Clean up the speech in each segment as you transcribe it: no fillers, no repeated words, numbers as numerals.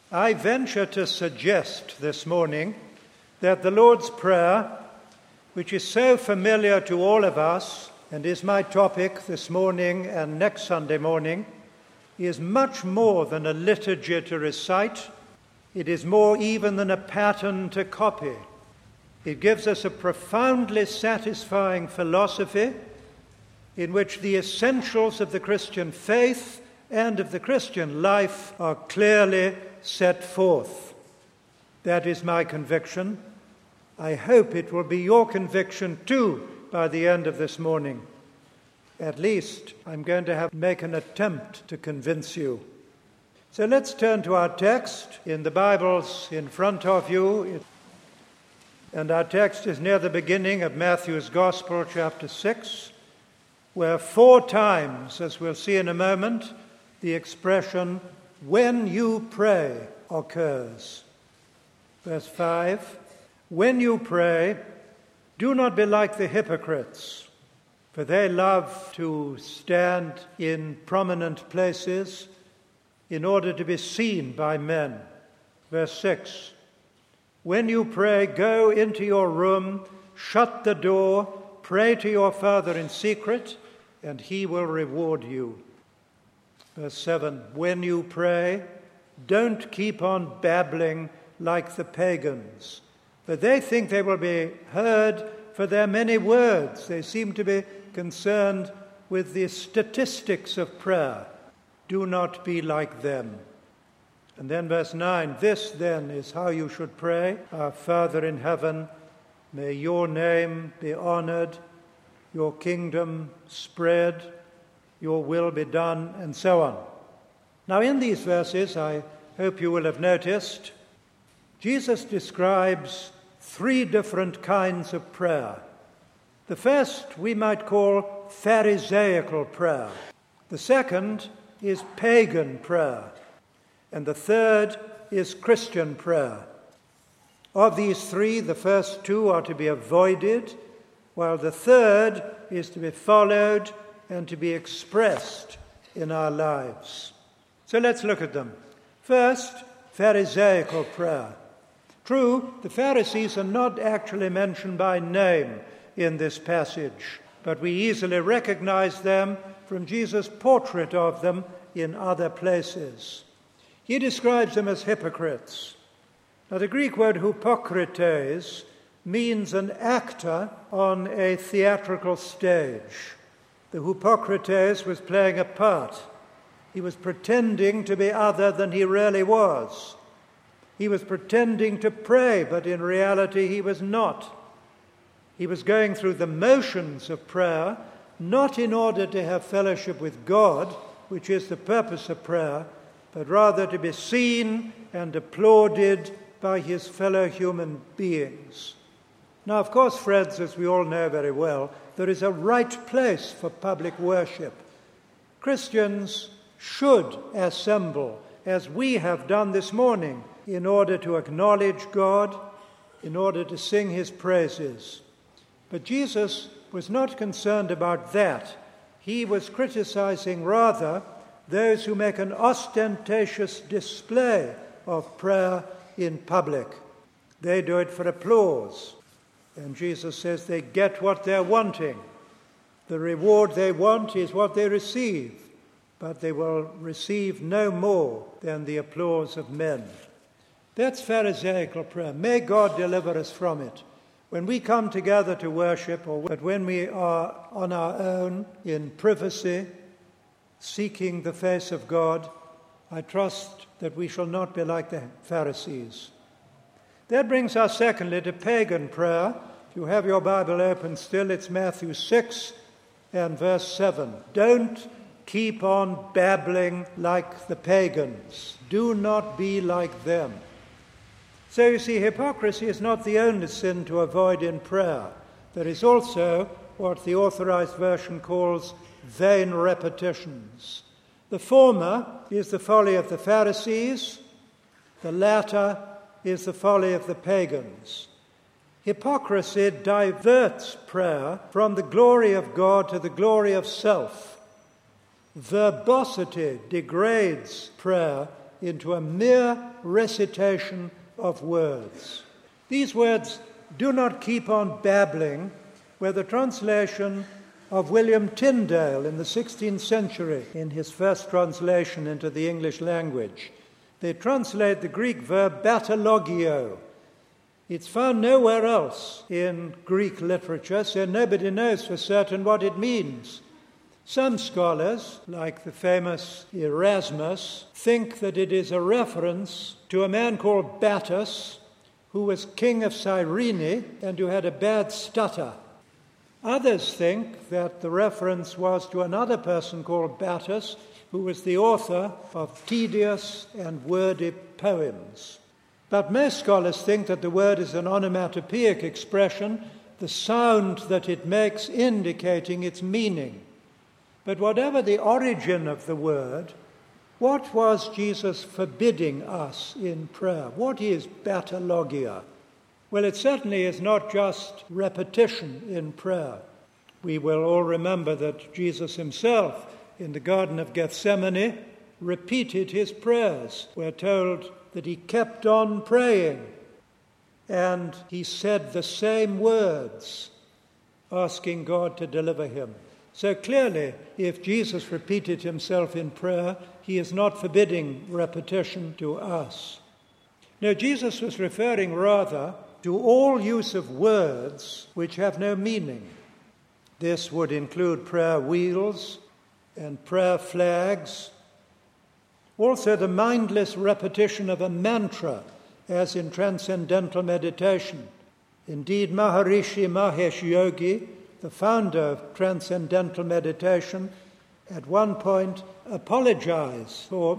I venture to suggest this morning that the Lord's Prayer, which is so familiar to all of us and is my topic this morning and next Sunday morning, is much more than a liturgy to recite. It is more even than a pattern to copy. It gives us a profoundly satisfying philosophy in which the essentials of the Christian faith and of the Christian life are clearly set forth. That is my conviction. I hope it will be your conviction too by the end of this morning. At least I'm going to make an attempt to convince you. So let's turn to our text in the Bibles in front of you. And our text is near the beginning of Matthew's Gospel, chapter 6, where 4 times, as we'll see in a moment, the expression, "when you pray," occurs. Verse 5, "When you pray, do not be like the hypocrites, for they love to stand in prominent places in order to be seen by men." Verse 6, "When you pray, go into your room, shut the door, pray to your Father in secret, and he will reward you." Verse 7, "When you pray, don't keep on babbling like the pagans, for they think they will be heard for their many words." They seem to be concerned with the statistics of prayer. Do not be like them. And then verse 9, "This then is how you should pray. Our Father in heaven, may your name be honored, your kingdom spread, your will be done," and so on. Now in these verses, I hope you will have noticed, Jesus describes 3 different kinds of prayer. The first we might call Pharisaical prayer. The second is pagan prayer. And the third is Christian prayer. Of these 3, the first 2 are to be avoided, while the third is to be followed and to be expressed in our lives. So let's look at them. First, Pharisaical prayer. True, the Pharisees are not actually mentioned by name in this passage, but we easily recognize them from Jesus' portrait of them in other places. He describes them as hypocrites. Now, the Greek word hypokrites means an actor on a theatrical stage. The Hippocrates was playing a part. He was pretending to be other than he really was. He was pretending to pray, but in reality he was not. He was going through the motions of prayer, not in order to have fellowship with God, which is the purpose of prayer, but rather to be seen and applauded by his fellow human beings. Now, of course, friends, as we all know very well, there is a right place for public worship. Christians should assemble, as we have done this morning, in order to acknowledge God, in order to sing his praises. But Jesus was not concerned about that. He was criticizing rather those who make an ostentatious display of prayer in public. They do it for applause. And Jesus says they get what they're wanting. The reward they want is what they receive, but they will receive no more than the applause of men. That's Pharisaical prayer. May God deliver us from it. When we come together to worship, or when we are on our own in privacy, seeking the face of God, I trust that we shall not be like the Pharisees. That brings us secondly to pagan prayer. If you have your Bible open still, it's Matthew 6 and verse 7. Don't keep on babbling like the pagans. Do not be like them. So you see, hypocrisy is not the only sin to avoid in prayer. There is also what the Authorized Version calls vain repetitions. The former is the folly of the Pharisees. The latter is the folly of the pagans. Hypocrisy diverts prayer from the glory of God to the glory of self. Verbosity degrades prayer into a mere recitation of words. These words, "do not keep on babbling," were the translation of William Tyndale in the 16th century in his first translation into the English language. They translate the Greek verb batalogio. It's found nowhere else in Greek literature, so nobody knows for certain what it means. Some scholars, like the famous Erasmus, think that it is a reference to a man called Battus, who was king of Cyrene and who had a bad stutter. Others think that the reference was to another person called Battus, who was the author of tedious and wordy poems. But most scholars think that the word is an onomatopoeic expression, the sound that it makes indicating its meaning. But whatever the origin of the word, what was Jesus forbidding us in prayer? What is batalogia? Well, it certainly is not just repetition in prayer. We will all remember that Jesus himself, in the Garden of Gethsemane, repeated his prayers. We're told that he kept on praying, and he said the same words, asking God to deliver him. So clearly, if Jesus repeated himself in prayer, he is not forbidding repetition to us. No, Jesus was referring rather to all use of words which have no meaning. This would include prayer wheels and prayer flags. Also the mindless repetition of a mantra, as in transcendental meditation. Indeed, Maharishi Mahesh Yogi, the founder of transcendental meditation, at one point apologized for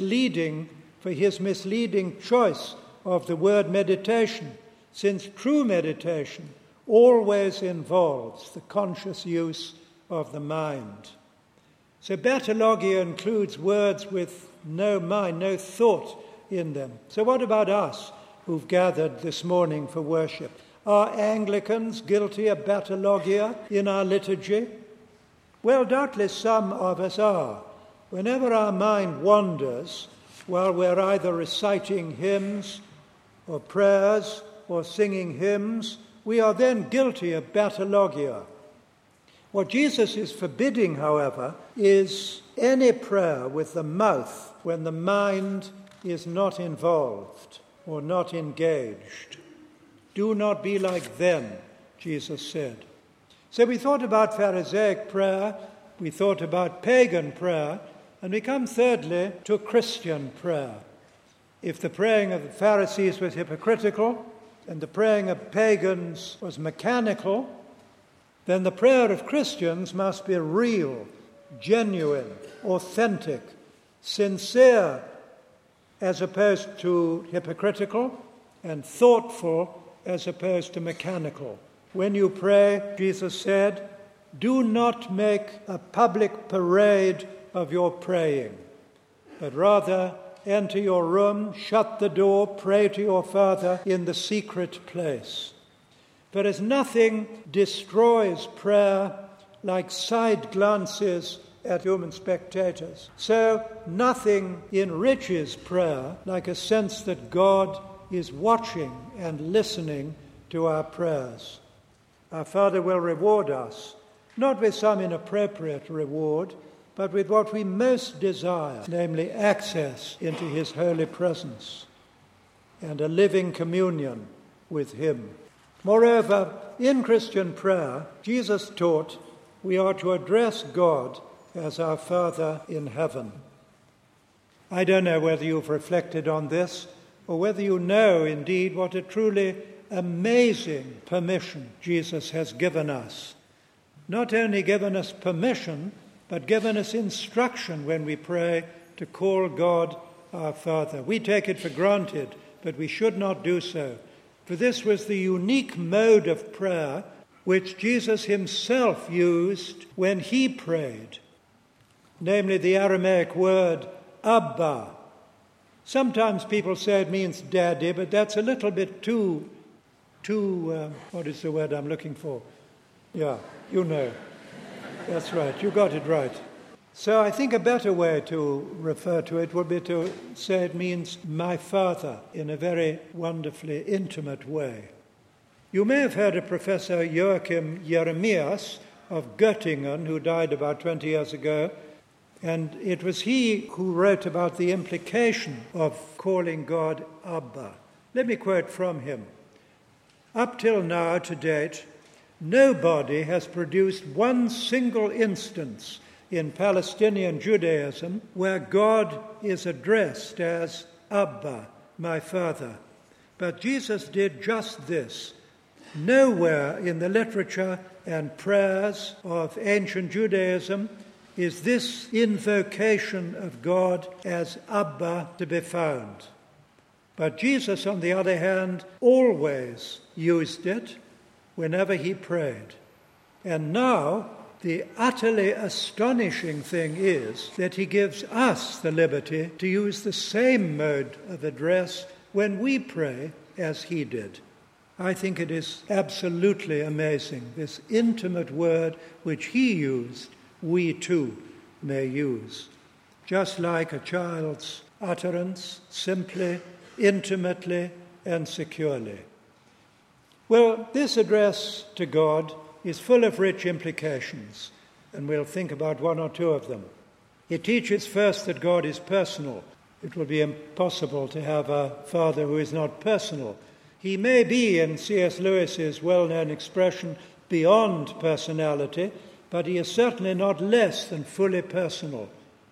his misleading choice of the word meditation, since true meditation always involves the conscious use of the mind. So batalogia includes words with no mind, no thought in them. So what about us who've gathered this morning for worship? Are Anglicans guilty of batalogia in our liturgy? Well, doubtless some of us are. Whenever our mind wanders while we're either reciting hymns or prayers or singing hymns, we are then guilty of batalogia. What Jesus is forbidding, however, is any prayer with the mouth when the mind is not involved or not engaged. Do not be like them, Jesus said. So we thought about Pharisaic prayer, we thought about pagan prayer, and we come thirdly to Christian prayer. If the praying of the Pharisees was hypocritical and the praying of pagans was mechanical, then the prayer of Christians must be real, genuine, authentic, sincere, as opposed to hypocritical, and thoughtful as opposed to mechanical. When you pray, Jesus said, do not make a public parade of your praying, but rather enter your room, shut the door, pray to your Father in the secret place. But as nothing destroys prayer like side glances at human spectators, so nothing enriches prayer like a sense that God is watching and listening to our prayers. Our Father will reward us, not with some inappropriate reward, but with what we most desire, namely access into his holy presence and a living communion with him. Moreover, in Christian prayer, Jesus taught we are to address God as our Father in heaven. I don't know whether you've reflected on this or whether you know indeed what a truly amazing permission Jesus has given us. Not only given us permission, but given us instruction when we pray to call God our Father. We take it for granted, but we should not do so. For this was the unique mode of prayer which Jesus himself used when he prayed, namely the Aramaic word Abba. Sometimes people say it means daddy, but that's a little bit too what is the word I'm looking for? Yeah, you know. That's right, you got it right. So I think a better way to refer to it would be to say it means my Father in a very wonderfully intimate way. You may have heard of Professor Joachim Jeremias of Göttingen, who died about 20 years ago, and it was he who wrote about the implication of calling God Abba. Let me quote from him. Up till now, to date, nobody has produced one single instance in Palestinian Judaism where God is addressed as Abba, my Father. But Jesus did just this. Nowhere in the literature and prayers of ancient Judaism is this invocation of God as Abba to be found. But Jesus, on the other hand, always used it whenever he prayed. And now, the utterly astonishing thing is that he gives us the liberty to use the same mode of address when we pray as he did. I think it is absolutely amazing, this intimate word which he used, we too may use. Just like a child's utterance, simply, intimately, and securely. Well, this address to God is full of rich implications, and we'll think about one or two of them. It teaches first that God is personal. It will be impossible to have a Father who is not personal. He may be, in C.S. Lewis's well-known expression, beyond personality, but he is certainly not less than fully personal.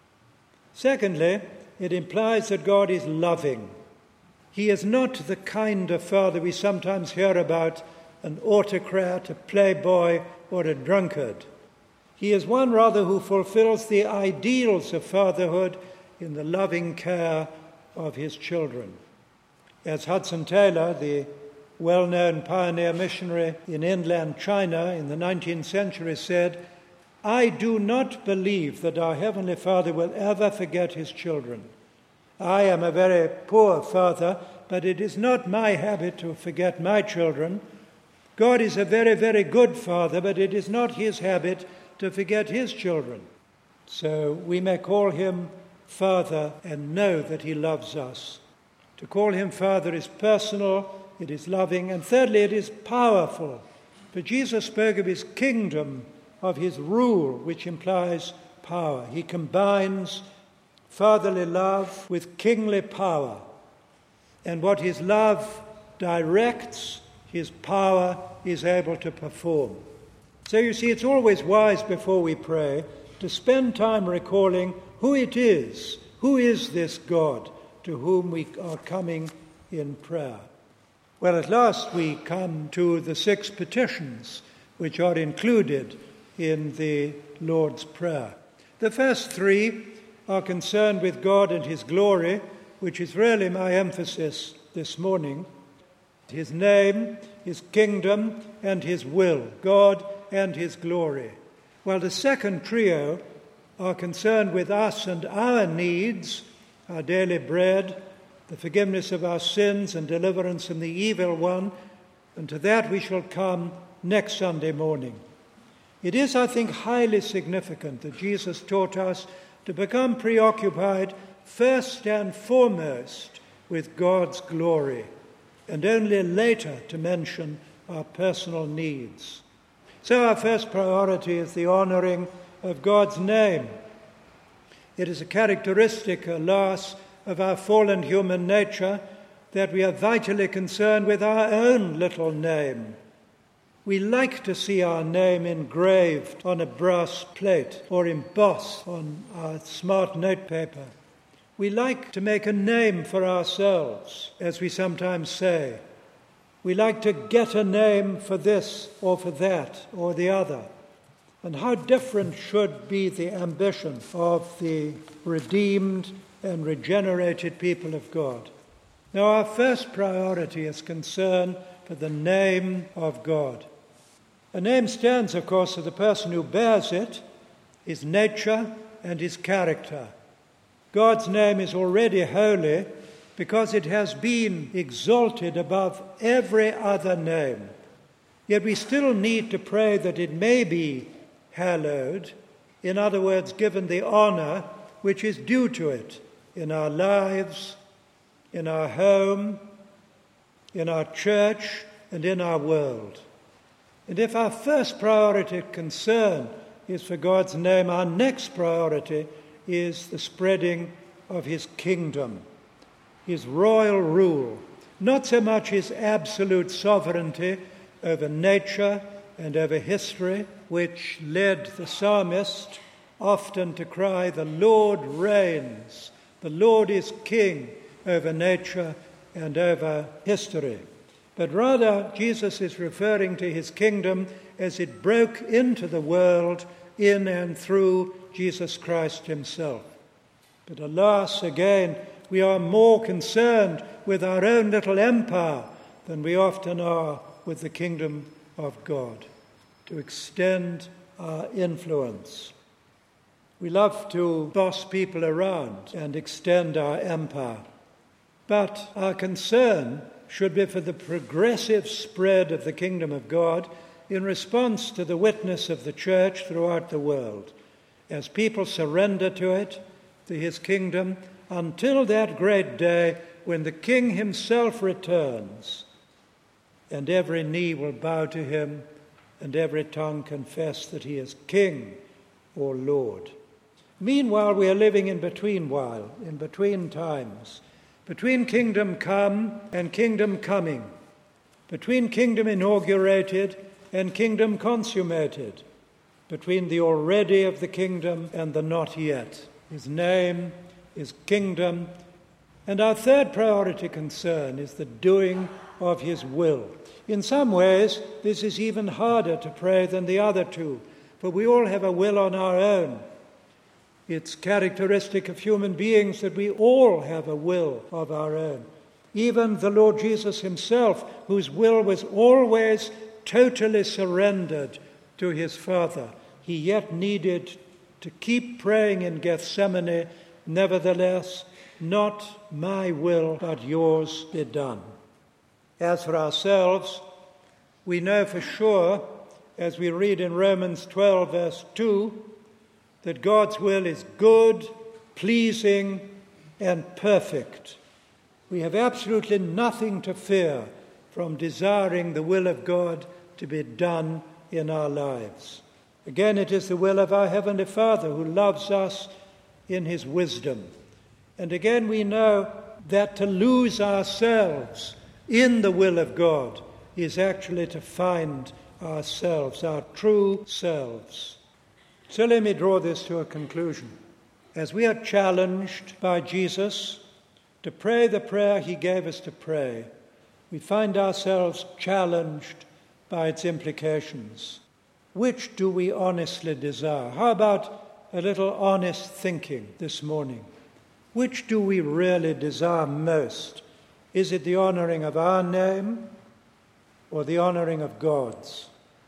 Secondly, it implies that God is loving. He is not the kind of father we sometimes hear about, an autocrat, a playboy, or a drunkard. He is one rather who fulfills the ideals of fatherhood in the loving care of his children. As Hudson Taylor, the well-known pioneer missionary in inland China in the 19th century, said, "I do not believe that our Heavenly Father will ever forget his children. I am a very poor father, but it is not my habit to forget my children. God is a very, very good father, but it is not his habit to forget his children." So we may call him Father and know that he loves us. To call him Father is personal, it is loving, and thirdly, it is powerful. For Jesus spoke of his kingdom, of his rule, which implies power. He combines fatherly love with kingly power. And what his love directs, his power is able to perform. So you see, it's always wise before we pray to spend time recalling who it is. Who is this God to whom we are coming in prayer? Well, at last we come to the 6 petitions which are included in the Lord's Prayer. The first 3 are concerned with God and his glory, which is really my emphasis this morning. His name, his kingdom, and his will, God and his glory. While the second trio are concerned with us and our needs, our daily bread, the forgiveness of our sins and deliverance from the evil one, and to that we shall come next Sunday morning. It is, I think, highly significant that Jesus taught us to become preoccupied first and foremost with God's glory, and only later to mention our personal needs. So our first priority is the honoring of God's name. It is a characteristic, alas, of our fallen human nature that we are vitally concerned with our own little name. We like to see our name engraved on a brass plate or embossed on our smart notepaper. We like to make a name for ourselves, as we sometimes say. We like to get a name for this or for that or the other. And how different should be the ambition of the redeemed and regenerated people of God. Now, our first priority is concern for the name of God. A name stands, of course, for the person who bears it, his nature and his character. God's name is already holy because it has been exalted above every other name. Yet we still need to pray that it may be hallowed, In other words, given the honor which is due to it in our lives, in our home, in our church, and in our world. And if our first priority concern is for God's name, our next priority is the spreading of his kingdom, his royal rule, not so much his absolute sovereignty over nature and over history, which led the psalmist often to cry, "The Lord reigns, the Lord is king over nature and over history." But rather, Jesus is referring to his kingdom as it broke into the world in and through Jesus Christ himself. But alas, again, we are more concerned with our own little empire than we often are with the kingdom of God, to extend our influence. We love to boss people around and extend our empire, but our concern should be for the progressive spread of the kingdom of God in response to the witness of the church throughout the world, as people surrender to it, to his kingdom, until that great day when the King himself returns, and every knee will bow to him, and every tongue confess that he is King or Lord. Meanwhile, we are living in between times, between kingdom come and kingdom coming, between kingdom inaugurated and kingdom consummated, between the already of the kingdom and the not yet. His name, his kingdom, and our third priority concern is the doing of his will. In some ways, this is even harder to pray than the other two, for we all have a will on our own. It's characteristic of human beings that we all have a will of our own. Even the Lord Jesus himself, whose will was always totally surrendered to his Father, he yet needed to keep praying in Gethsemane, "Nevertheless, not my will, but yours be done." As for ourselves, we know for sure, as we read in Romans 12, verse 2, that God's will is good, pleasing, and perfect. We have absolutely nothing to fear from desiring the will of God to be done in our lives. Again, it is the will of our Heavenly Father who loves us in his wisdom. And again, we know that to lose ourselves in the will of God is actually to find ourselves, our true selves. So let me draw this to a conclusion. As we are challenged by Jesus to pray the prayer he gave us to pray, we find ourselves challenged by its implications. Which do we honestly desire? How about a little honest thinking this morning? Which do we really desire most? Is it the honoring of our name or the honoring of God's?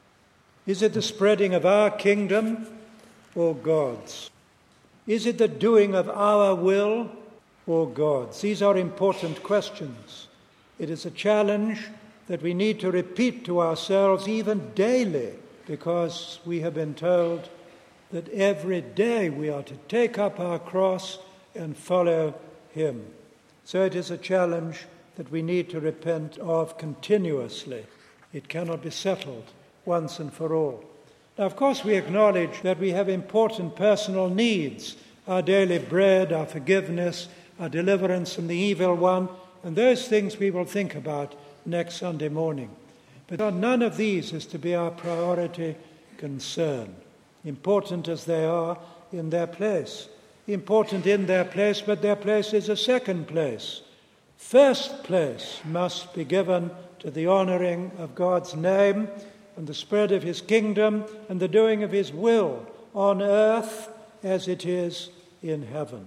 Is it the spreading of our kingdom or God's? Is it the doing of our will or God's? These are important questions. It is a challenge that we need to repeat to ourselves even daily, because we have been told that every day we are to take up our cross and follow him. So it is a challenge that we need to repent of continuously. It cannot be settled once and for all. Now, of course, we acknowledge that we have important personal needs, our daily bread, our forgiveness, our deliverance from the evil one, and those things we will think about next Sunday morning. But none of these is to be our priority concern, important as they are in their place. Important in their place, but their place is a second place. First place must be given to the honoring of God's name and the spread of his kingdom and the doing of his will on earth as it is in heaven.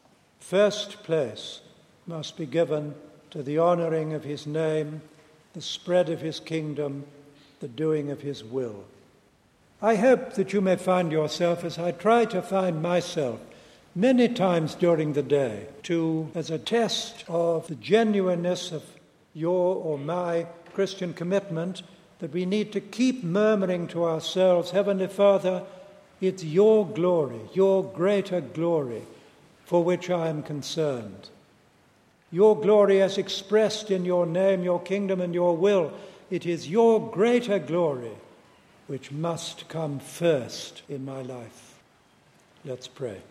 First place must be given to the honoring of his name, the spread of his kingdom, the doing of his will. I hope that you may find yourself, as I try to find myself, many times during the day, as a test of the genuineness of your or my Christian commitment, that we need to keep murmuring to ourselves, Heavenly Father, It's your glory, your greater glory, for which I am concerned. Your glory as expressed in your name, your kingdom, and your will. It is your greater glory which must come first in my life. Let's pray.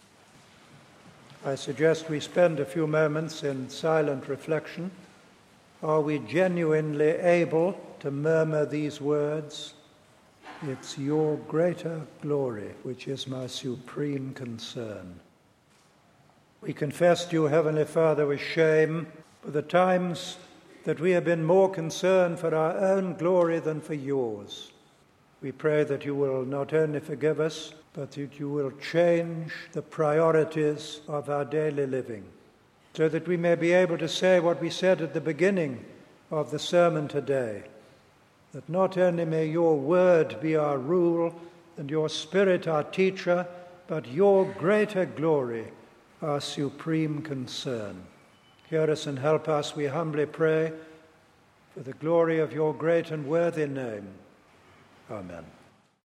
I suggest we spend a few moments in silent reflection. Are we genuinely able to murmur these words? It's your greater glory which is my supreme concern. We confess to you, Heavenly Father, with shame for the times that we have been more concerned for our own glory than for yours. We pray that you will not only forgive us, but that you will change the priorities of our daily living, so that we may be able to say what we said at the beginning of the sermon today, that not only may your word be our rule and your Spirit our teacher, but your greater glory our supreme concern. Hear us and help us, we humbly pray, for the glory of your great and worthy name. Amen.